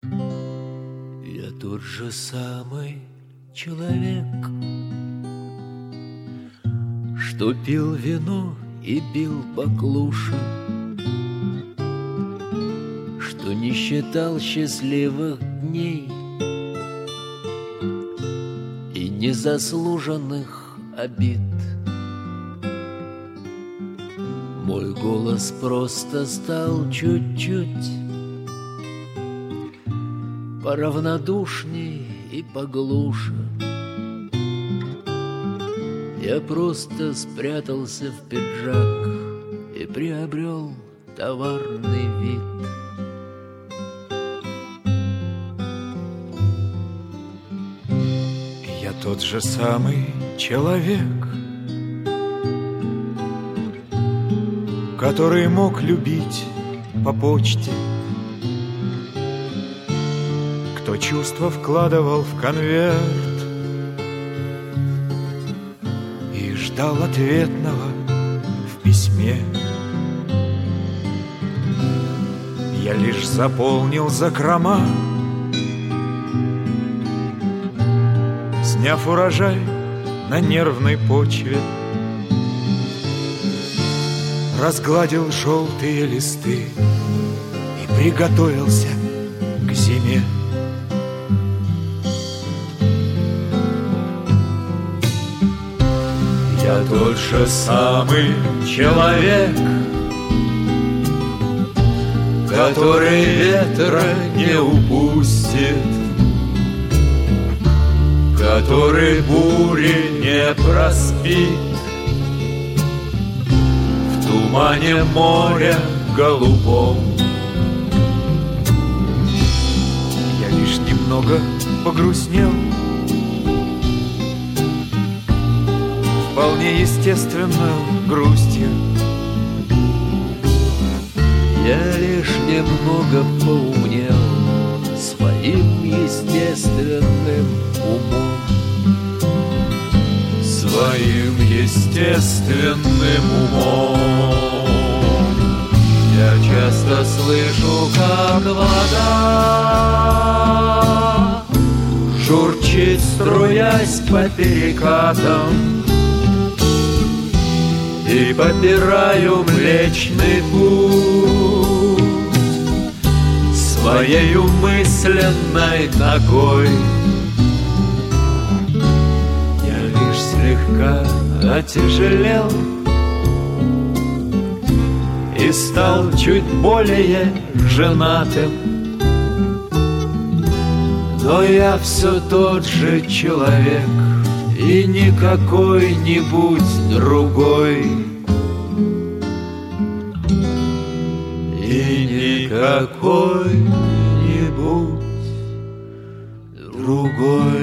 Я тот же самый человек, что пил вино и бил баклуши, что не считал счастливых дней и незаслуженных обид. Мой голос просто стал чуть-чуть поравнодушней и поглуше. Я просто спрятался в пиджак и приобрел товарный вид. Я тот же самый человек, который мог любить по почте, кто чувства вкладывал в конверт и ждал ответного в письме. Я лишь заполнил закрома, сняв урожай на нервной почве, разгладил желтые листы и приготовился к зиме. Я тот же самый человек, который ветра не упустит, который бури не проспит, в тумане моря голубом. Я лишь немного погрустнел, вполне естественную грустью. Я лишь немного поумнел своим естественным умом. Своим естественным умом. Я часто слышу, как вода журчит, струясь по перекатам, и попираю Млечный Путь своею мысленной ногой. Я лишь слегка отяжелел и стал чуть более женатым, но я все тот же человек и не какой-нибудь другой, и не какой-нибудь другой.